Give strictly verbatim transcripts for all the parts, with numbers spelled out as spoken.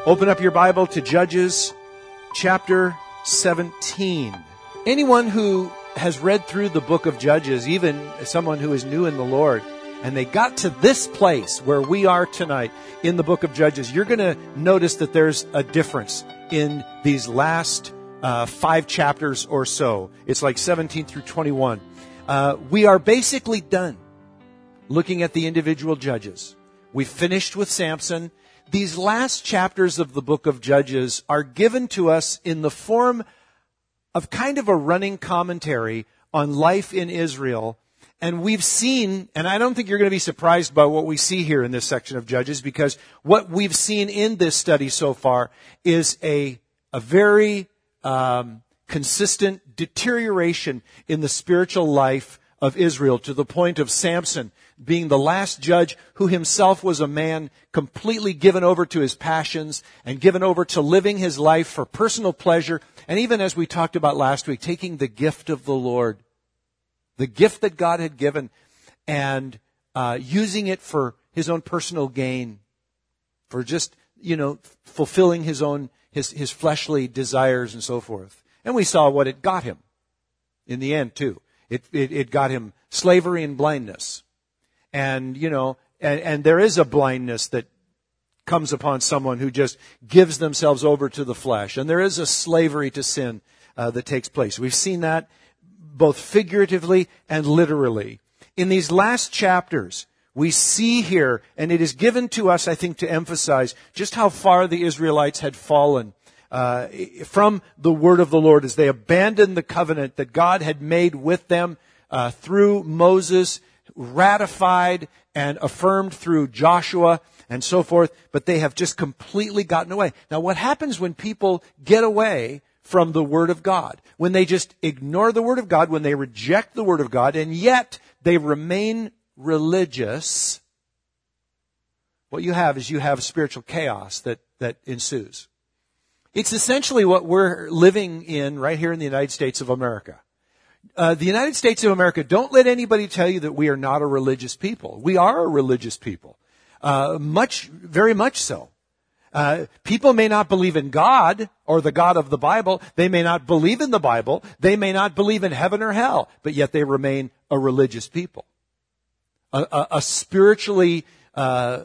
Open up your Bible to Judges chapter seventeen. Anyone who has read through the book of Judges, even someone who is new in the Lord, and they got to this place where we are tonight in the book of Judges, you're going to notice that there's a difference in these last uh, five chapters or so. It's like seventeen through twenty-one. Uh, we are basically done looking at the individual judges. We finished with Samson. These last chapters of the book of Judges are given to us in the form of kind of a running commentary on life in Israel. And we've seen, and I don't think you're going to be surprised by what we see here in this section of Judges, because what we've seen in this study so far is a, a very um, consistent deterioration in the spiritual life of Israel, to the point of Samson being the last judge who himself was a man completely given over to his passions and given over to living his life for personal pleasure. And even as we talked about last week, taking the gift of the Lord, the gift that God had given, and uh, using it for his own personal gain, for just, you know, fulfilling his own, his, his fleshly desires and so forth. And we saw what it got him in the end too. It, it, it got him slavery and blindness. And, you know, and, and there is a blindness that comes upon someone who just gives themselves over to the flesh. And there is a slavery to sin uh, that takes place. We've seen that both figuratively and literally. In these last chapters, we see here, and it is given to us, I think, to emphasize just how far the Israelites had fallen uh, from the word of the Lord as they abandoned the covenant that God had made with them uh, through Moses, ratified and affirmed through Joshua and so forth, but they have just completely gotten away. Now, what happens when people get away from the Word of God? When they just ignore the Word of God, when they reject the Word of God, and yet they remain religious, what you have is you have spiritual chaos that, that ensues. It's essentially what we're living in right here in the United States of America. Uh, the United States of America, don't let anybody tell you that we are not a religious people. We are a religious people. Uh, much, very much so. Uh, people may not believe in God or the God of the Bible. They may not believe in the Bible. They may not believe in heaven or hell, but yet they remain a religious people. A, a, a spiritually, uh,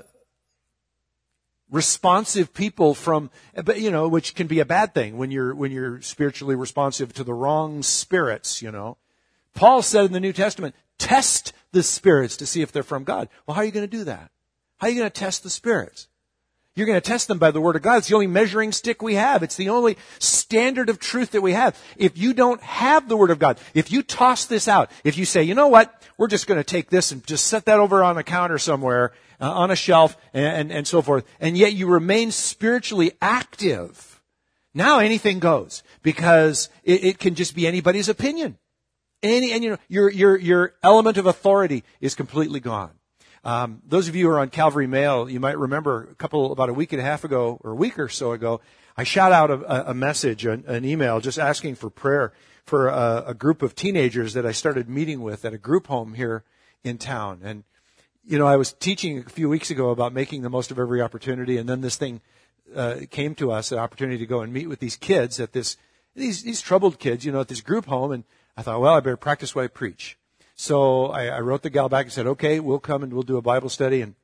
responsive people from, but you know, which can be a bad thing when you're, when you're spiritually responsive to the wrong spirits, you know. Paul said in the New Testament, test the spirits to see if they're from God. Well, how are you going to do that? How are you going to test the spirits? You're going to test them by the Word of God. It's the only measuring stick we have. It's the only standard of truth that we have. If you don't have the Word of God, if you toss this out, if you say, you know what, we're just going to take this and just set that over on a counter somewhere, uh, on a shelf, and, and, and so forth, and yet you remain spiritually active, now anything goes, because it, it can just be anybody's opinion. Any, and you know, your, your, your element of authority is completely gone. Um, those of you who are on Calvary Mail, you might remember a couple, about a week and a half ago, or a week or so ago, I shot out a, a message, an, an email, just asking for prayer for a, a group of teenagers that I started meeting with at a group home here in town. And, you know, I was teaching a few weeks ago about making the most of every opportunity, and then this thing uh, came to us, an opportunity to go and meet with these kids at this, these, these troubled kids, you know, at this group home, and I thought, well, I better practice what I preach. So I, I wrote the gal back and said, okay, we'll come and we'll do a Bible study. And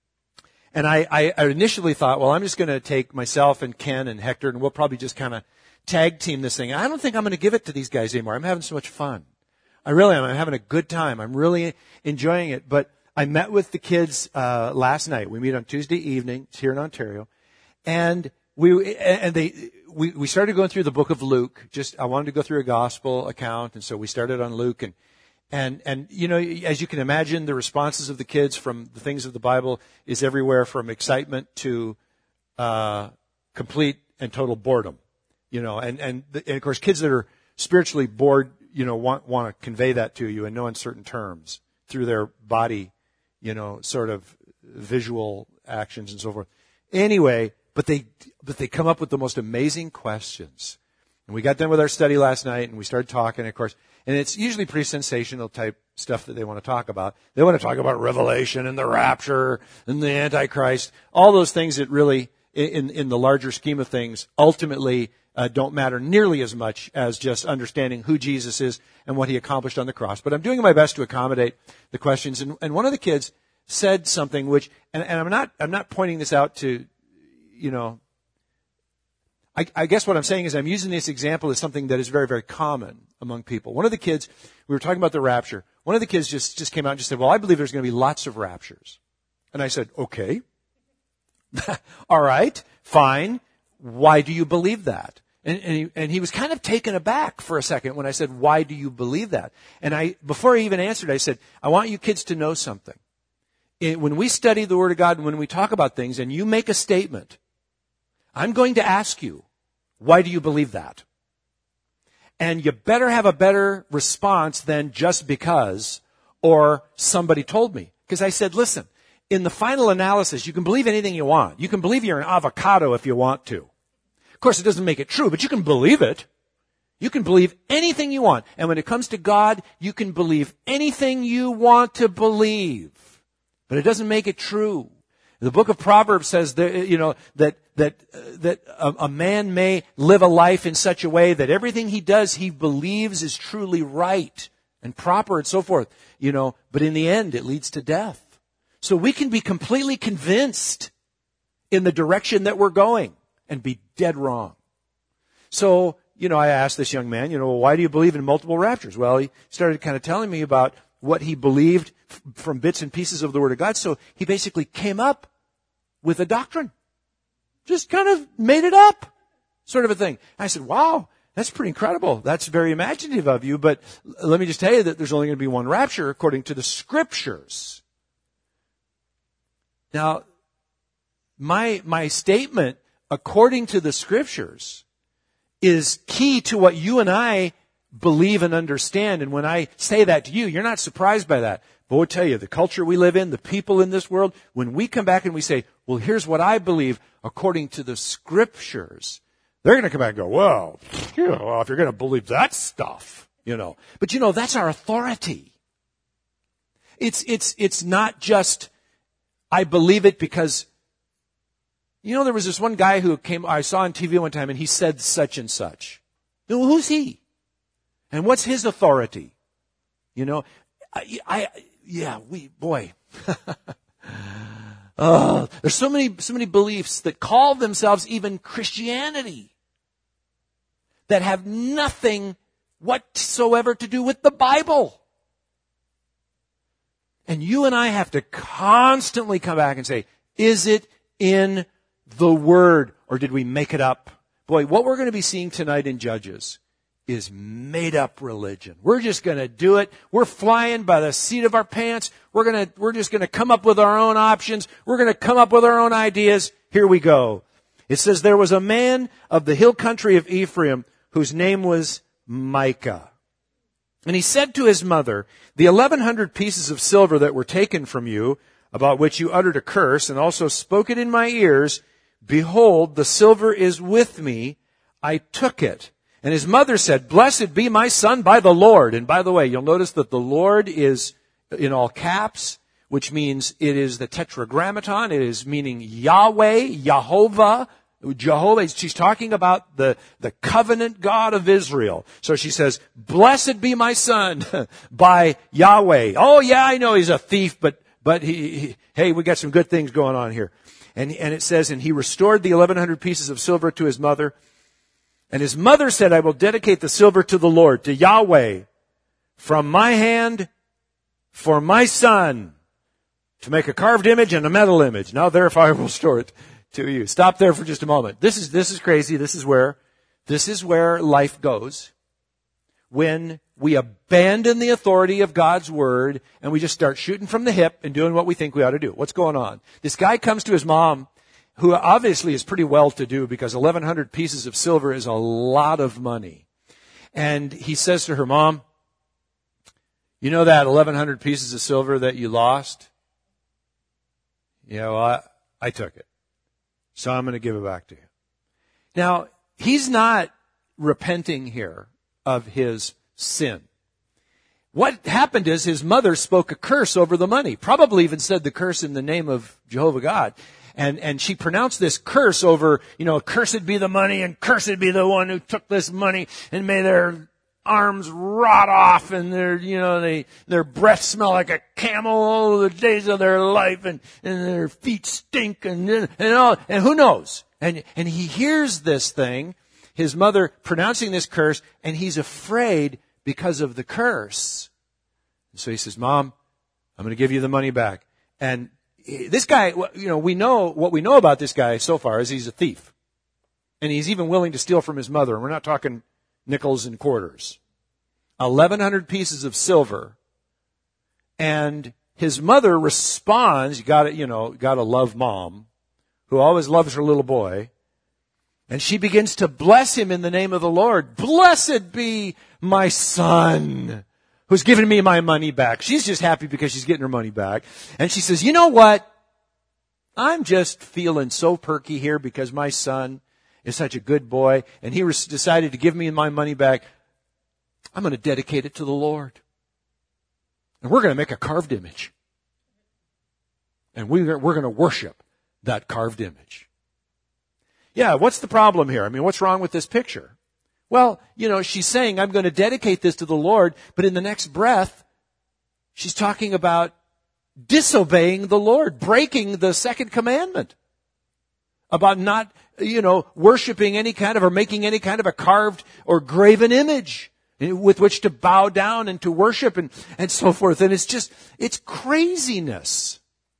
and I, I initially thought, well, I'm just going to take myself and Ken and Hector, and we'll probably just kind of tag team this thing. I don't think I'm going to give it to these guys anymore. I'm having so much fun. I really am. I'm having a good time. I'm really enjoying it. But I met with the kids uh last night. We meet on Tuesday evening. It's here in Ontario. And we and they we, we started going through the book of Luke. Just I wanted to go through a gospel account, and so we started on Luke. And And, and, you know, as you can imagine, the responses of the kids from the things of the Bible is everywhere from excitement to, uh, complete and total boredom, you know, and, and, the, and of course, kids that are spiritually bored, you know, want, want to convey that to you in no uncertain terms through their body, you know, sort of visual actions and so forth. Anyway, but they, but they come up with the most amazing questions. And we got done with our study last night and we started talking, of course. And it's usually pretty sensational type stuff that they want to talk about. They want to talk about Revelation and the rapture and the Antichrist, all those things that really in, in the larger scheme of things, ultimately uh, don't matter nearly as much as just understanding who Jesus is and what he accomplished on the cross. But I'm doing my best to accommodate the questions. And, and one of the kids said something which, and, and I'm not, I'm not pointing this out to, you know, I, I guess what I'm saying is I'm using this example as something that is very, very common among people. One of the kids, we were talking about the rapture. One of the kids just, just came out and just said, well, I believe there's going to be lots of raptures. And I said, okay. All right, fine. Why do you believe that? And, and, he, and he was kind of taken aback for a second when I said, why do you believe that? And I, before I even answered, I said, I want you kids to know something. It, when we study the Word of God and when we talk about things and you make a statement, I'm going to ask you, why do you believe that? And you better have a better response than just because or somebody told me. Because I said, listen, in the final analysis, you can believe anything you want. You can believe you're an avocado if you want to. Of course, it doesn't make it true, but you can believe it. You can believe anything you want. And when it comes to God, you can believe anything you want to believe. But it doesn't make it true. The book of Proverbs says that, you know, that, that, uh, that a, a man may live a life in such a way that everything he does, he believes is truly right and proper and so forth, you know, but in the end, it leads to death. So we can be completely convinced in the direction that we're going and be dead wrong. So, you know, I asked this young man, you know, well, why do you believe in multiple raptures? Well, he started kind of telling me about what he believed f- from bits and pieces of the Word of God. So he basically came up with a doctrine. Just kind of made it up, sort of a thing. I said, wow, that's pretty incredible. That's very imaginative of you, but let me just tell you that there's only going to be one rapture according to the Scriptures. Now, my, my statement, according to the Scriptures, is key to what you and I believe and understand. And when I say that to you, you're not surprised by that. But I'll tell you, the culture we live in, the people in this world, when we come back and we say, well, here's what I believe according to the Scriptures, they're going to come back and go, well, you know, well, if you're going to believe that stuff, you know. But you know, that's our authority. It's, it's, it's not just, I believe it because, you know, there was this one guy who came, I saw on T V one time and he said such and such. Well, who's he? And what's his authority? You know, I, I yeah, we, boy. Oh, there's so many, so many beliefs that call themselves even Christianity that have nothing whatsoever to do with the Bible. And you and I have to constantly come back and say, is it in the Word or did we make it up? Boy, what we're going to be seeing tonight in Judges is made up religion. We're just going to do it. We're flying by the seat of our pants. We're going to, we're just going to come up with our own options. We're going to come up with our own ideas. Here we go. It says there was a man of the hill country of Ephraim whose name was Micah. And he said to his mother, the eleven hundred pieces of silver that were taken from you, about which you uttered a curse and also spoke it in my ears, behold, the silver is with me. I took it. And his mother said, blessed be my son by the Lord. And by the way, you'll notice that the Lord is in all caps, which means it is the tetragrammaton. It is meaning Yahweh, Jehovah, Jehovah. She's talking about the, the covenant God of Israel. So she says, blessed be my son by Yahweh. Oh yeah, I know he's a thief, but, but he, he hey, we got some good things going on here. And, and it says, and he restored the eleven hundred pieces of silver to his mother. And his mother said, I will dedicate the silver to the Lord, to Yahweh, from my hand for my son, to make a carved image and a metal image. Now therefore I will restore it to you. Stop there for just a moment. This is, this is crazy. This is where, this is where life goes. When we abandon the authority of God's word and we just start shooting from the hip and doing what we think we ought to do. What's going on? This guy comes to his mom, who obviously is pretty well to do because eleven hundred pieces of silver is a lot of money. And he says to her, Mom, you know that eleven hundred pieces of silver that you lost? Yeah, well, I, I took it. So I'm going to give it back to you. Now, he's not repenting here of his sin. What happened is his mother spoke a curse over the money, probably even said the curse in the name of Jehovah God. and, and she pronounced this curse over, you know, cursed be the money and cursed be the one who took this money, and may their arms rot off and their, you know, they, their breath smell like a camel all the days of their life, and, and their feet stink, and, and all, and who knows? And, and he hears this thing, his mother pronouncing this curse, and he's afraid because of the curse. And so he says, Mom, I'm going to give you the money back. And this guy, you know, we know, what we know about this guy so far is he's a thief. And he's even willing to steal from his mother. And we're not talking nickels and quarters. eleven hundred pieces of silver. And his mother responds, you gotta, you know, gotta love mom, who always loves her little boy. And she begins to bless him in the name of the Lord. Blessed be my son, who's given me my money back. She's just happy because she's getting her money back. And she says, you know what? I'm just feeling so perky here because my son is such a good boy, and he decided to give me my money back. I'm going to dedicate it to the Lord. And we're going to make a carved image. And we're going to worship that carved image. Yeah, what's the problem here? I mean, what's wrong with this picture? Well, you know, she's saying, I'm going to dedicate this to the Lord, but in the next breath, she's talking about disobeying the Lord, breaking the second commandment, about not, you know, worshiping any kind of, or making any kind of a carved or graven image with which to bow down and to worship, and, and so forth. And it's just, it's craziness.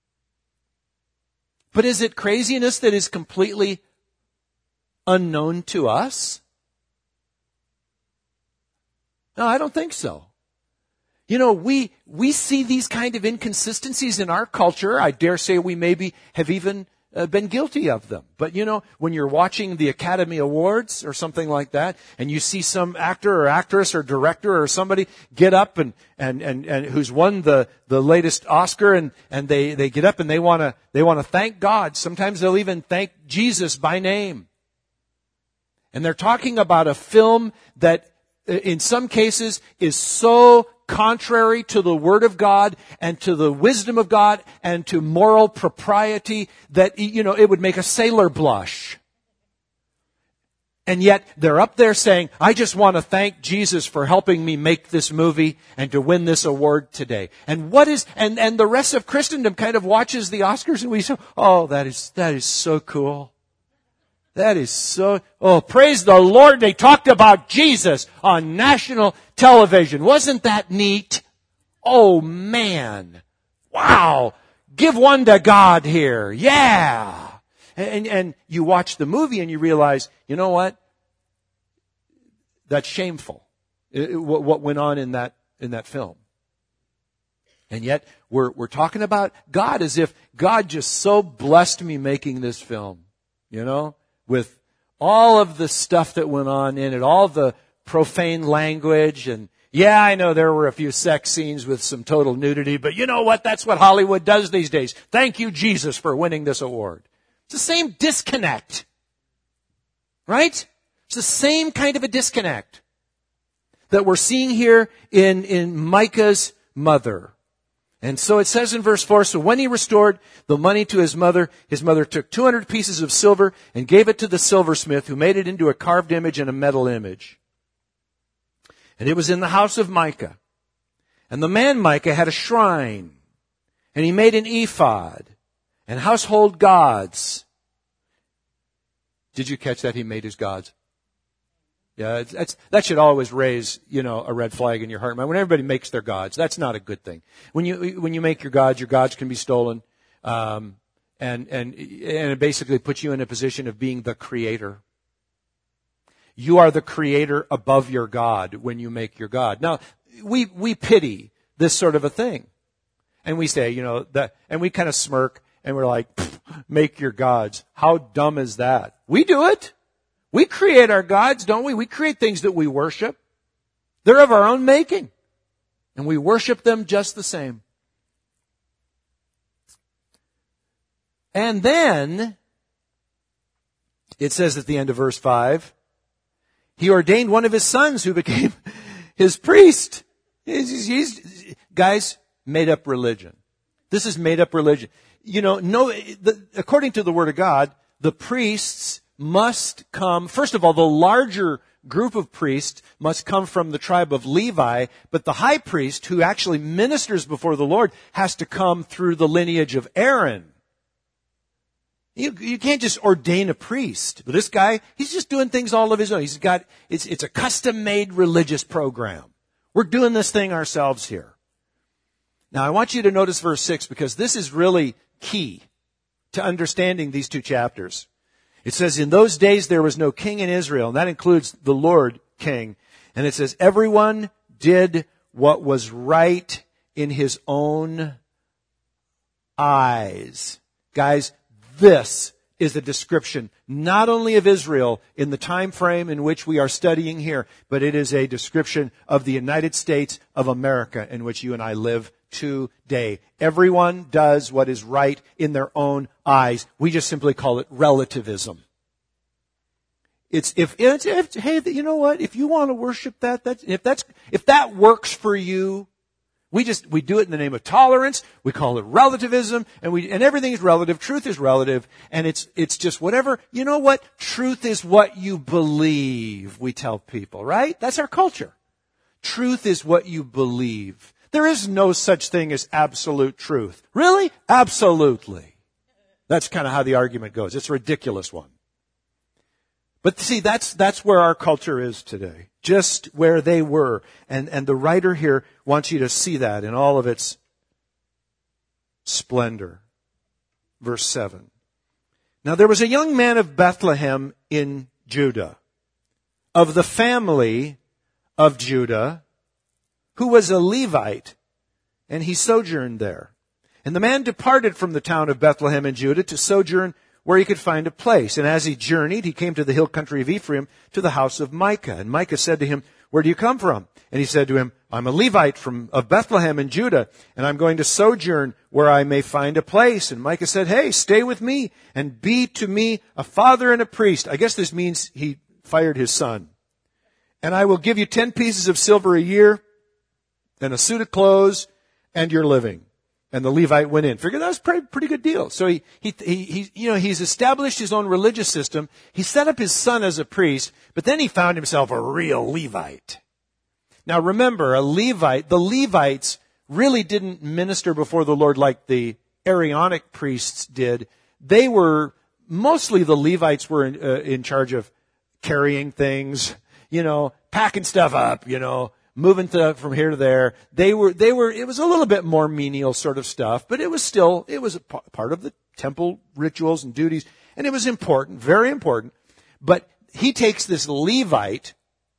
But is it craziness that is completely unknown to us? No, I don't think so. You know, we, we see these kind of inconsistencies in our culture. I dare say we maybe have even uh, been guilty of them. But you know, when you're watching the Academy Awards or something like that, and you see some actor or actress or director or somebody get up and, and, and, and who's won the, the latest Oscar, and, and they, they get up and they wanna, they wanna thank God. Sometimes they'll even thank Jesus by name. And they're talking about a film that in some cases is so contrary to the Word of God and to the wisdom of God and to moral propriety that, you know, it would make a sailor blush. And yet they're up there saying, I just want to thank Jesus for helping me make this movie and to win this award today. And what is, and, and the rest of Christendom kind of watches the Oscars, and we say, oh, that is, that is so cool. That is so, oh, praise the Lord, they talked about Jesus on national television. Wasn't that neat? Oh, man. Wow. Give one to God here. Yeah. And, and you watch the movie and you realize, you know what? That's shameful. It, it, what went on in that, in that film. And yet we're, we're talking about God as if God just so blessed me making this film. You know? With all of the stuff that went on in it, all the profane language, and yeah, I know there were a few sex scenes with some total nudity, but you know what? That's what Hollywood does these days. Thank you, Jesus, for winning this award. It's the same disconnect. Right? It's the same kind of a disconnect that we're seeing here in, in Micah's mother. And so it says in verse four, so when he restored the money to his mother, his mother took two hundred pieces of silver and gave it to the silversmith, who made it into a carved image and a metal image. And it was in the house of Micah. And the man Micah had a shrine, and he made an ephod and household gods. Did you catch that? He made his gods. Yeah, it's, it's, that should always raise, you know, a red flag in your heart. When everybody makes their gods, that's not a good thing. When you when you make your gods, your gods can be stolen, um, and and and it basically puts you in a position of being the creator. You are the creator above your God when you make your God. Now, we we pity this sort of a thing, and we say, you know, that, and we kind of smirk, and we're like, make your gods. How dumb is that? We do it. We create our gods, don't we? We create things that we worship. They're of our own making. And we worship them just the same. And then, it says at the end of verse five, he ordained one of his sons who became his priest. He's, he's, guys, made up religion. This is made up religion. you know, no, the, according to the Word of God, the priests must come, first of all, the larger group of priests must come from the tribe of Levi, but the high priest, who actually ministers before the Lord, has to come through the lineage of Aaron. You, you can't just ordain a priest. But this guy, he's just doing things all of his own. He's got, it's, it's a custom-made religious program. We're doing this thing ourselves here. Now, I want you to notice verse six, because this is really key to understanding these two chapters. It says, in those days there was no king in Israel, and that includes the Lord king. And it says, everyone did what was right in his own eyes. Guys, this is a description not only of Israel in the time frame in which we are studying here, but it is a description of the United States of America in which you and I live today. Everyone does what is right in their own eyes. We just simply call it relativism. It's if, it's, if hey, you know what? If you want to worship that, that's if that's if that works for you, we just we do it in the name of tolerance. We call it relativism, and we and everything is relative. Truth is relative, and it's it's just whatever. You know what? Truth is what you believe. We tell people, right? That's our culture. Truth is what you believe. There is no such thing as absolute truth. Really? Absolutely. That's kind of how the argument goes. It's a ridiculous one. But see, that's, that's where our culture is today. Just where they were. And, and the writer here wants you to see that in all of its splendor. Verse seven. Now there was a young man of Bethlehem in Judah, of the family of Judah, who was a Levite, and he sojourned there. And the man departed from the town of Bethlehem in Judah to sojourn where he could find a place. And as he journeyed, he came to the hill country of Ephraim, to the house of Micah. And Micah said to him, where do you come from? And he said to him, I'm a Levite from of Bethlehem in Judah, and I'm going to sojourn where I may find a place. And Micah said, hey, stay with me, and be to me a father and a priest. I guess this means he fired his son. And I will give you ten pieces of silver a year, and a suit of clothes, and your living. And the Levite went in. Figured that was a pretty, pretty good deal. So he, he, he, he, you know, he's established his own religious system. He set up his son as a priest, but then he found himself a real Levite. Now remember, a Levite, the Levites really didn't minister before the Lord like the Aaronic priests did. They were, mostly the Levites were in, uh, in charge of carrying things, you know, packing stuff up, you know, moving to, from here to there. They were, they were, it was a little bit more menial sort of stuff, but it was still, it was a p- part of the temple rituals and duties, and it was important, very important. But he takes this Levite,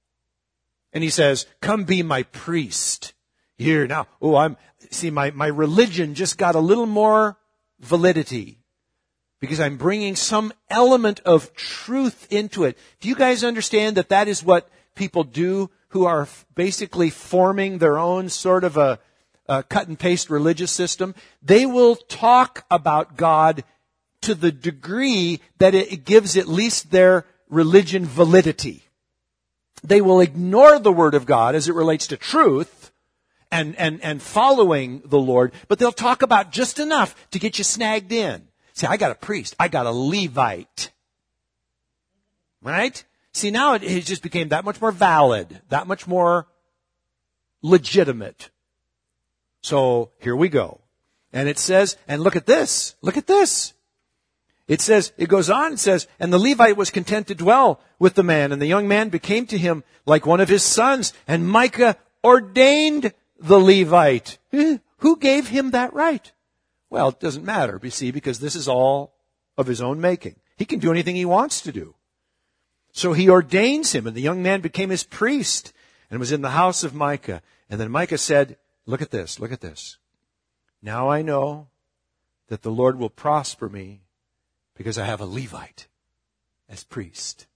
and he says, come be my priest. Here, now, oh, I'm, see, my, my religion just got a little more validity, because I'm bringing some element of truth into it. Do you guys understand that that is what people do who are basically forming their own sort of a, a cut and paste religious system? They will talk about God to the degree that it gives at least their religion validity. They will ignore the Word of God as it relates to truth and, and, and following the Lord, but they'll talk about just enough to get you snagged in. See, I got a priest. I got a Levite. Right? See, now it, it just became that much more valid, that much more legitimate. So here we go. And it says, and look at this, look at this. It says, it goes on, it says, and the Levite was content to dwell with the man, and the young man became to him like one of his sons, and Micah ordained the Levite. Who gave him that right? Well, it doesn't matter, you see, because this is all of his own making. He can do anything he wants to do. So he ordains him, and the young man became his priest and was in the house of Micah. And then Micah said, look at this, look at this. Now I know that the Lord will prosper me because I have a Levite as priest.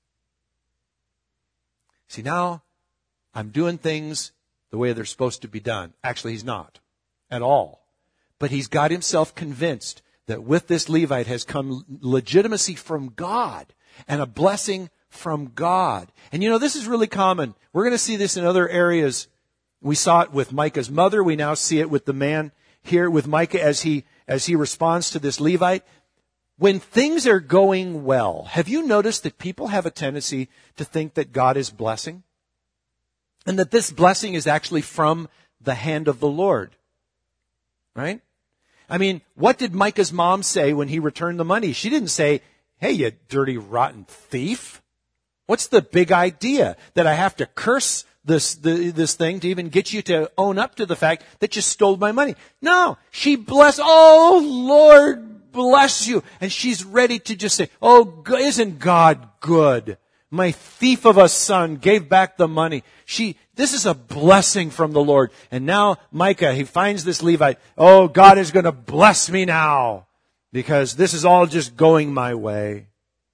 See, now I'm doing things the way they're supposed to be done. Actually, he's not at all. But he's got himself convinced that with this Levite has come legitimacy from God and a blessing from God. And you know, this is really common. We're going to see this in other areas. We saw it with Micah's mother. We now see it with the man here with Micah as he as he responds to this Levite. When things are going well, have you noticed that people have a tendency to think that God is blessing? And that this blessing is actually from the hand of the Lord. Right? I mean, what did Micah's mom say when he returned the money? She didn't say, hey, you dirty, rotten thief. What's the big idea? That I have to curse this, the, this thing to even get you to own up to the fact that you stole my money? No, she blessed, oh, Lord, bless you. And she's ready to just say, oh, isn't God good? My thief of a son gave back the money. She, this is a blessing from the Lord. And now Micah, he finds this Levite. Oh, God is going to bless me now because this is all just going my way.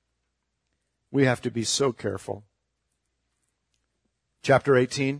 We have to be so careful. Chapter eighteen.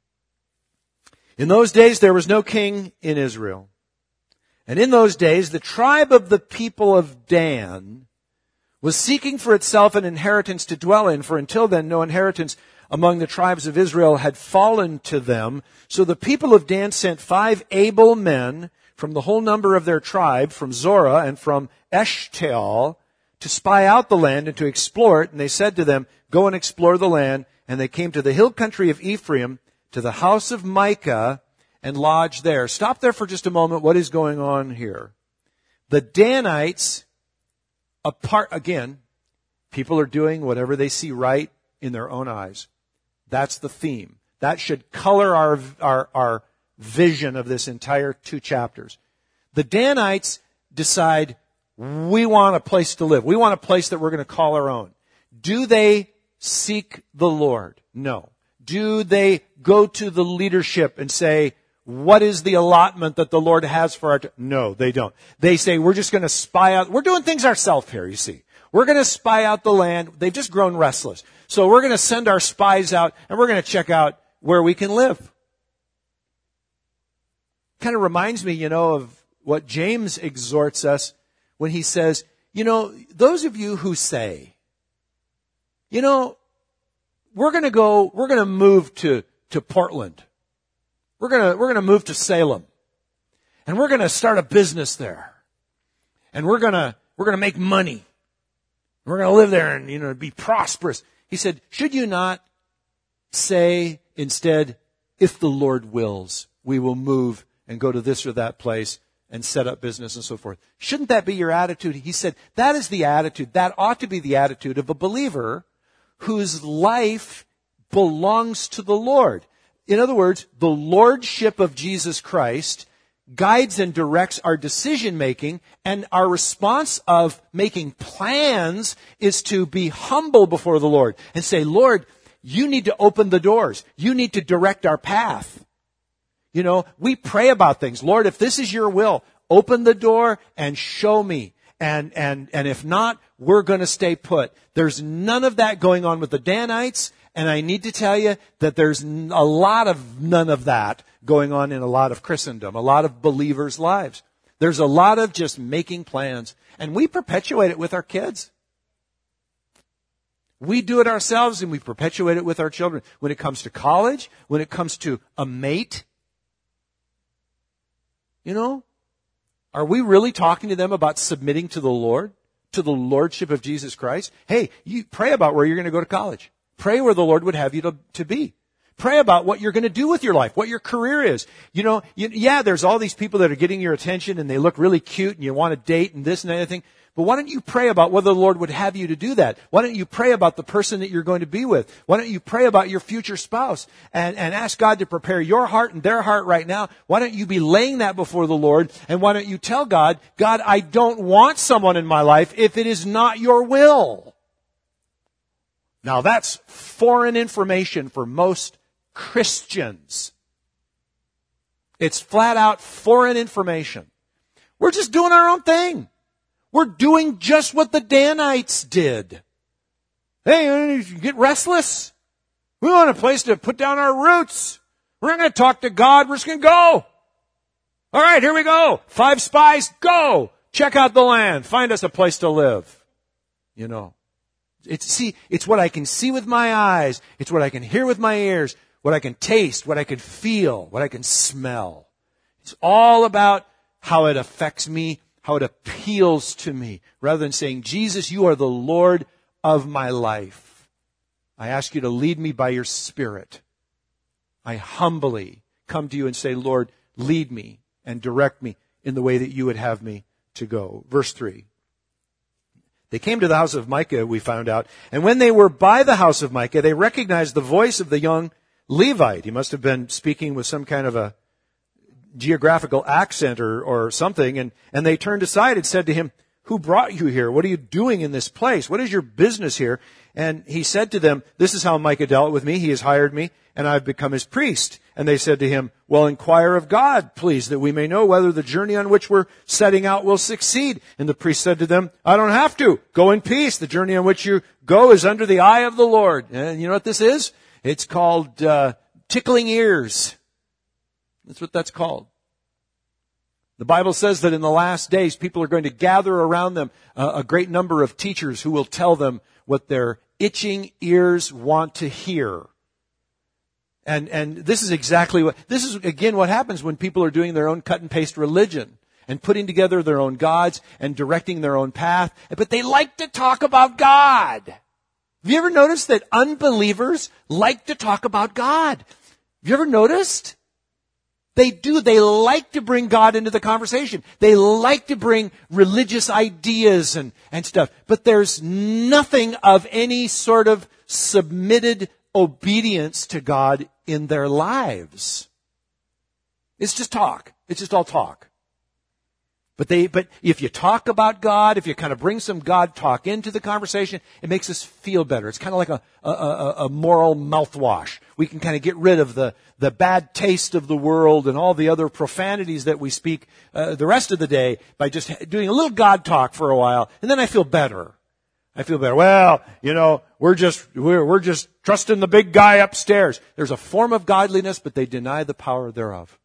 In those days there was no king in Israel. And in those days the tribe of the people of Dan was seeking for itself an inheritance to dwell in, for until then no inheritance among the tribes of Israel had fallen to them. So the people of Dan sent five able men from the whole number of their tribe, from Zorah and from Eshtaol, to spy out the land and to explore it. And they said to them, go and explore the land. And they came to the hill country of Ephraim, to the house of Micah, and lodged there. Stop there for just a moment. What is going on here? The Danites, apart, again, people are doing whatever they see right in their own eyes. That's the theme. That should color our, our, our vision of this entire two chapters. The Danites decide, we want a place to live. We want a place that we're going to call our own. Do they seek the Lord? No. Do they go to the leadership and say, what is the allotment that the Lord has for our... T-? No, they don't. They say, we're just going to spy out... We're doing things ourselves here, you see. We're going to spy out the land. They've just grown restless. So we're going to send our spies out and we're going to check out where we can live. Kind of reminds me, you know, of what James exhorts us when he says, you know, those of you who say, you know, we're going to go, we're going to move to, to Portland. We're going to, we're going to move to Salem. And we're going to start a business there. And we're going to, we're going to make money. We're going to live there and, you know, be prosperous. He said, should you not say instead, if the Lord wills, we will move and go to this or that place and set up business and so forth. Shouldn't that be your attitude? He said, that is the attitude. That ought to be the attitude of a believer whose life belongs to the Lord. In other words, the lordship of Jesus Christ guides and directs our decision making, and our response of making plans is to be humble before the Lord and say, Lord, you need to open the doors. You need to direct our path. You know, we pray about things. Lord, if this is your will, open the door and show me. And, and, and if not, we're going to stay put. There's none of that going on with the Danites. And I need to tell you that there's a lot of none of that going on in a lot of Christendom, a lot of believers' lives. There's a lot of just making plans. And we perpetuate it with our kids. We do it ourselves and we perpetuate it with our children. When it comes to college, when it comes to a mate, you know, are we really talking to them about submitting to the Lord, to the lordship of Jesus Christ? Hey, you pray about where you're going to go to college. Pray where the Lord would have you to, to be. Pray about what you're going to do with your life, what your career is. You know, you, yeah, there's all these people that are getting your attention and they look really cute and you want to date and this and everything. But why don't you pray about whether the Lord would have you to do that? Why don't you pray about the person that you're going to be with? Why don't you pray about your future spouse and, and ask God to prepare your heart and their heart right now? Why don't you be laying that before the Lord? And why don't you tell God, God, I don't want someone in my life if it is not your will. Now that's foreign information for most Christians. It's flat out foreign information. We're just doing our own thing. We're doing just what the Danites did. Hey, you get restless? We want a place to put down our roots. We're not going to talk to God. We're just going to go. All right, here we go. Five spies, go. Check out the land. Find us a place to live. You know, it's, see, it's what I can see with my eyes. It's what I can hear with my ears, what I can taste, what I can feel, what I can smell. It's all about how it affects me how it appeals to me, rather than saying, Jesus, you are the Lord of my life. I ask you to lead me by your Spirit. I humbly come to you and say, Lord, lead me and direct me in the way that you would have me to go. Verse three. They came to the house of Micah, we found out, and when they were by the house of Micah, they recognized the voice of the young Levite. He must have been speaking with some kind of a geographical accent or, or something, and, and they turned aside and said to him, who brought you here? What are you doing in this place? What is your business here? And he said to them, this is how Micah dealt with me. He has hired me, and I've become his priest. And they said to him, well, inquire of God, please, that we may know whether the journey on which we're setting out will succeed. And the priest said to them, I don't have to. Go in peace. The journey on which you go is under the eye of the Lord. And you know what this is? It's called uh, tickling ears. That's what that's called. The Bible says that in the last days, people are going to gather around them uh, a great number of teachers who will tell them what their itching ears want to hear. And, and this is exactly what, this is again what happens when people are doing their own cut and paste religion and putting together their own gods and directing their own path. But they like to talk about God. Have you ever noticed that unbelievers like to talk about God? Have you ever noticed? They do. They like to bring God into the conversation. They like to bring religious ideas and, and stuff. But there's nothing of any sort of submitted obedience to God in their lives. It's just talk. It's just all talk. But they, but if you talk about God, if you kind of bring some God talk into the conversation, it makes us feel better. It's kind of like a, a, a, a moral mouthwash. We can kind of get rid of the, the bad taste of the world and all the other profanities that we speak uh, the rest of the day by just doing a little God talk for a while, and then I feel better. I feel better. Well, you know, we're just, we're, we're just trusting the big guy upstairs. There's a form of godliness, but they deny the power thereof.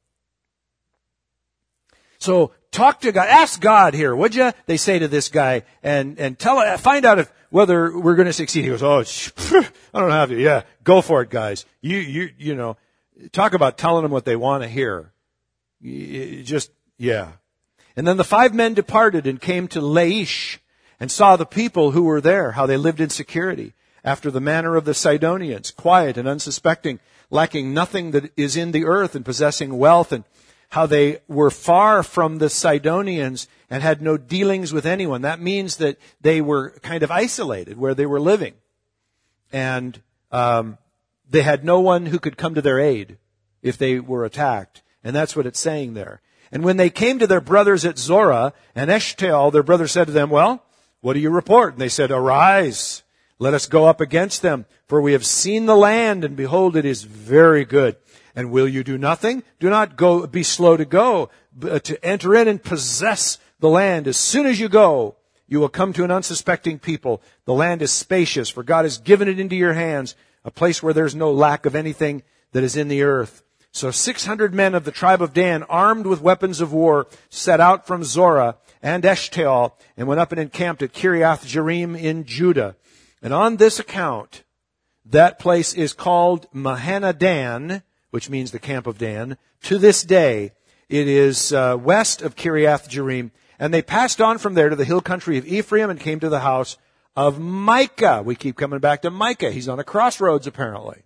So talk to God, ask God here, would you? They say to this guy, and, and tell, find out if, whether we're going to succeed. He goes, oh, sh- I don't have to. Yeah, go for it, guys. You, you, you know, talk about telling them what they want to hear. You just, yeah. And then the five men departed and came to Laish and saw the people who were there, how they lived in security, after the manner of the Sidonians, quiet and unsuspecting, lacking nothing that is in the earth and possessing wealth, and how they were far from the Sidonians and had no dealings with anyone. That means that they were kind of isolated where they were living. And um, they had no one who could come to their aid if they were attacked. And that's what it's saying there. And when they came to their brothers at Zorah and Eshtaol, their brother said to them, well, what do you report? And they said, arise, let us go up against them, for we have seen the land, and behold, it is very good. And will you do nothing? Do not go, be slow to go, to enter in and possess the land. As soon as you go, you will come to an unsuspecting people. The land is spacious, for God has given it into your hands, a place where there's no lack of anything that is in the earth. So six hundred men of the tribe of Dan, armed with weapons of war, set out from Zorah and Eshtaol, and went up and encamped at Kiriath Jearim in Judah. And on this account, that place is called Mahana Dan, which means the camp of Dan. To this day, it is uh, west of Kiriath Jearim. And they passed on from there to the hill country of Ephraim and came to the house of Micah. We keep coming back to Micah. He's on a crossroads, apparently.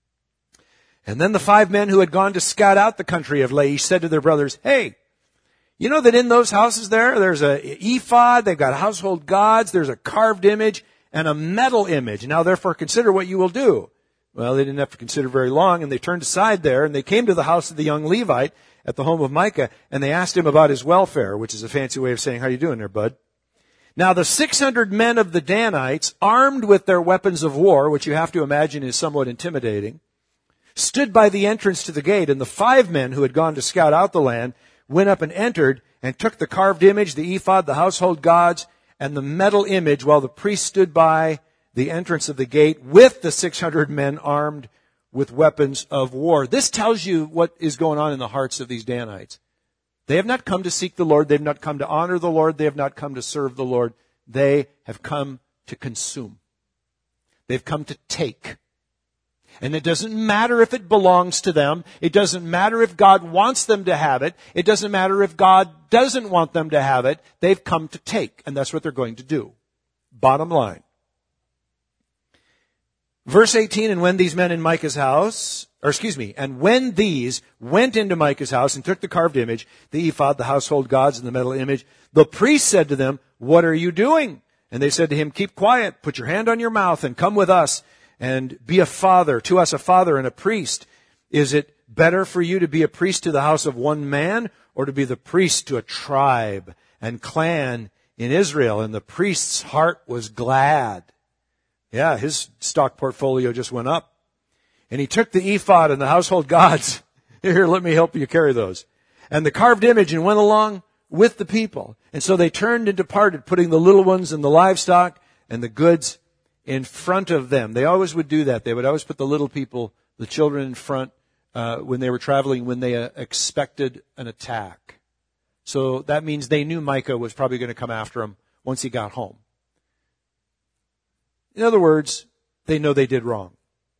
And then the five men who had gone to scout out the country of Laish said to their brothers, hey, you know that in those houses there, there's a ephod, they've got household gods, there's a carved image and a metal image. Now, therefore, consider what you will do. Well, they didn't have to consider very long, and they turned aside there, and they came to the house of the young Levite at the home of Micah, and they asked him about his welfare, which is a fancy way of saying, how you doing there, bud? Now, the six hundred men of the Danites, armed with their weapons of war, which you have to imagine is somewhat intimidating, stood by the entrance to the gate, and the five men who had gone to scout out the land went up and entered and took the carved image, the ephod, the household gods, and the metal image, while the priest stood by the entrance of the gate with the six hundred men armed with weapons of war. This tells you what is going on in the hearts of these Danites. They have not come to seek the Lord. They have not come to honor the Lord. They have not come to serve the Lord. They have come to consume. They've come to take. And it doesn't matter if it belongs to them. It doesn't matter if God wants them to have it. It doesn't matter if God doesn't want them to have it. They've come to take, and that's what they're going to do. Bottom line. Verse eighteen, and when these men in Micah's house, or excuse me, and when these went into Micah's house and took the carved image, the ephod, the household gods, and the metal image, the priest said to them, what are you doing? And they said to him, keep quiet, put your hand on your mouth, and come with us, and be a father, to us a father and a priest. Is it better for you to be a priest to the house of one man, or to be the priest to a tribe and clan in Israel? And the priest's heart was glad. Yeah, his stock portfolio just went up. And he took the ephod and the household gods. Here, let me help you carry those. And the carved image, and went along with the people. And so they turned and departed, putting the little ones and the livestock and the goods in front of them. They always would do that. They would always put the little people, the children in front uh, when they were traveling, when they uh, expected an attack. So that means they knew Micah was probably going to come after them once he got home. In other words, they know they did wrong.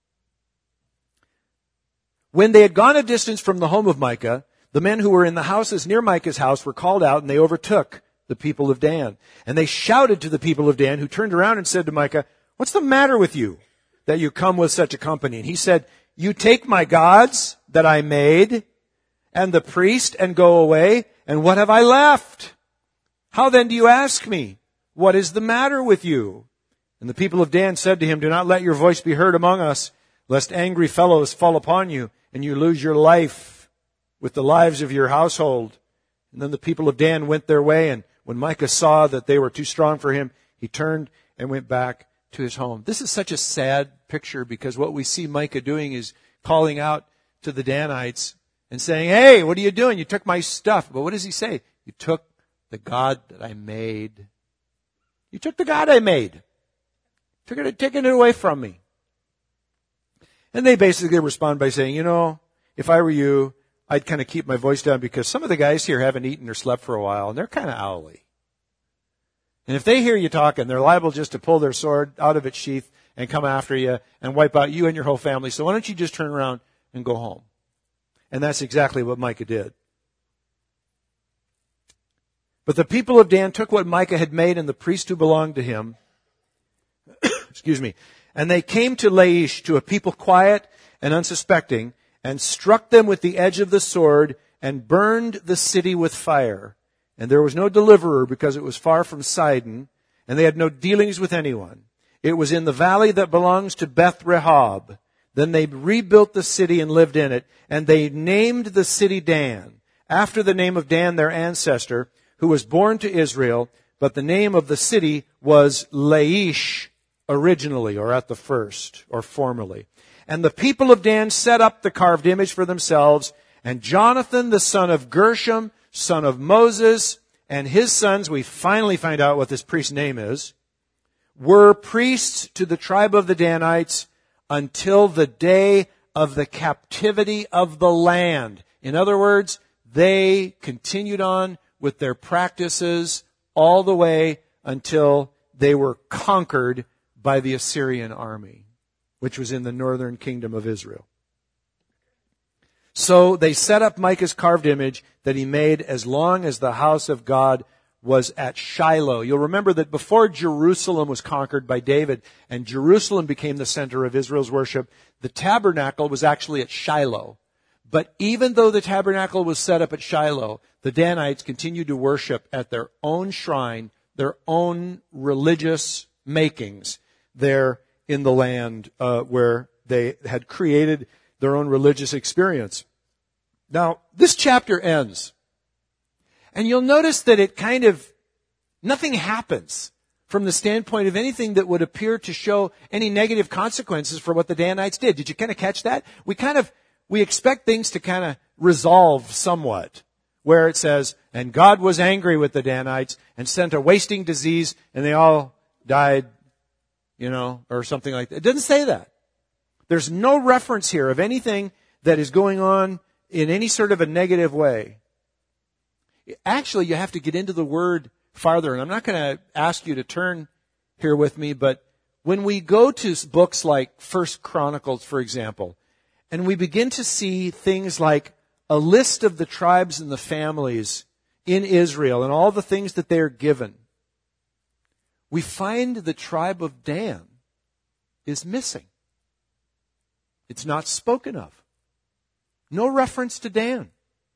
When they had gone a distance from the home of Micah, the men who were in the houses near Micah's house were called out, and they overtook the people of Dan. And they shouted to the people of Dan, who turned around and said to Micah, what's the matter with you that you come with such a company? And he said, you take my gods that I made and the priest and go away, and what have I left? How then do you ask me, what is the matter with you? And the people of Dan said to him, do not let your voice be heard among us, lest angry fellows fall upon you, and you lose your life with the lives of your household. And then the people of Dan went their way, and when Micah saw that they were too strong for him, he turned and went back to his home. This is such a sad picture, because what we see Micah doing is calling out to the Danites and saying, hey, what are you doing? You took my stuff. But what does he say? You took the God that I made. You took the God I made. Took it, taken it away from me. And they basically respond by saying, you know, if I were you, I'd kind of keep my voice down, because some of the guys here haven't eaten or slept for a while, and they're kind of owly. And if they hear you talking, they're liable just to pull their sword out of its sheath and come after you and wipe out you and your whole family. So why don't you just turn around and go home? And that's exactly what Micah did. But the people of Dan took what Micah had made and the priest who belonged to him, excuse me, and they came to Laish, to a people quiet and unsuspecting, and struck them with the edge of the sword and burned the city with fire. And there was no deliverer, because it was far from Sidon, and they had no dealings with anyone. It was in the valley that belongs to Beth Rehob. Then they rebuilt the city and lived in it, and they named the city Dan, after the name of Dan, their ancestor, who was born to Israel, but the name of the city was Laish originally, or at the first, or formerly. And the people of Dan set up the carved image for themselves, and Jonathan, the son of Gershom, son of Moses, and his sons, we finally find out what this priest's name is, were priests to the tribe of the Danites until the day of the captivity of the land. In other words, they continued on with their practices all the way until they were conquered by the Assyrian army, which was in the northern kingdom of Israel. So they set up Micah's carved image that he made as long as the house of God was at Shiloh. You'll remember that before Jerusalem was conquered by David and Jerusalem became the center of Israel's worship, the tabernacle was actually at Shiloh. But even though the tabernacle was set up at Shiloh, the Danites continued to worship at their own shrine, their own religious makings there in the land uh, where they had created their own religious experience. Now, this chapter ends. And you'll notice that it kind of, nothing happens from the standpoint of anything that would appear to show any negative consequences for what the Danites did. Did you kind of catch that? We kind of, we expect things to kind of resolve somewhat, where it says, and God was angry with the Danites and sent a wasting disease and they all died, you know, or something like that. It doesn't say that. There's no reference here of anything that is going on in any sort of a negative way. Actually, you have to get into the Word farther, and I'm not going to ask you to turn here with me, but when we go to books like First Chronicles, for example, and we begin to see things like a list of the tribes and the families in Israel and all the things that they are given, we find the tribe of Dan is missing. It's not spoken of. No reference to Dan.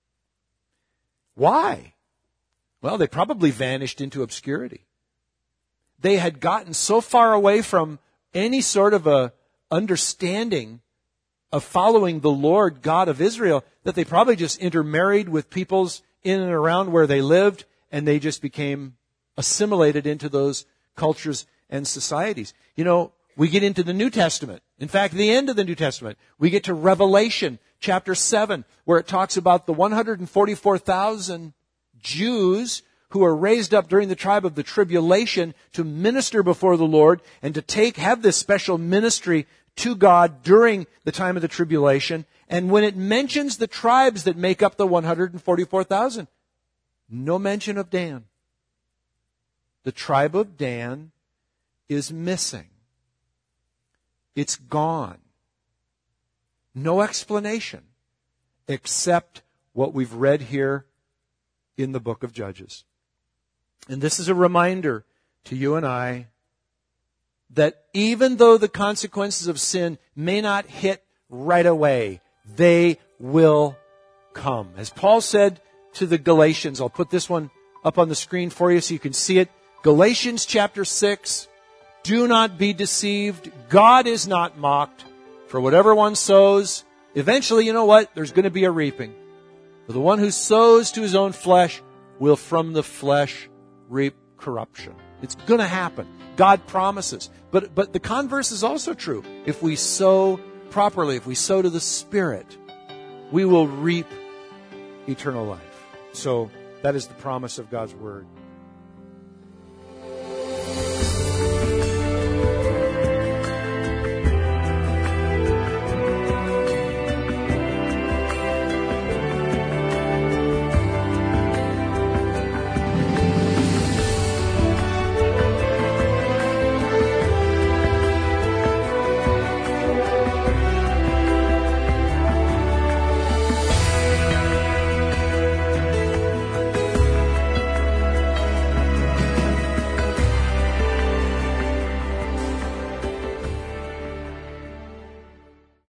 Why? Well, they probably vanished into obscurity. They had gotten so far away from any sort of a understanding of following the Lord God of Israel that they probably just intermarried with peoples in and around where they lived, and they just became assimilated into those cultures and societies. You know, we get into the New Testament. In fact, the end of the New Testament, we get to Revelation chapter seven, where it talks about the one hundred forty-four thousand Jews who are raised up during the tribe of the tribulation to minister before the Lord and to take, have this special ministry to God during the time of the tribulation. And when it mentions the tribes that make up the one hundred forty-four thousand, no mention of Dan. The tribe of Dan is missing. It's gone. No explanation except what we've read here in the book of Judges. And this is a reminder to you and I that even though the consequences of sin may not hit right away, they will come. As Paul said to the Galatians, I'll put this one up on the screen for you so you can see it. Galatians chapter six, do not be deceived. God is not mocked. For whatever one sows, eventually, you know what? There's going to be a reaping. For the one who sows to his own flesh will from the flesh reap corruption. It's going to happen. God promises. But but the converse is also true. If we sow properly, if we sow to the Spirit, we will reap eternal life. So that is the promise of God's Word.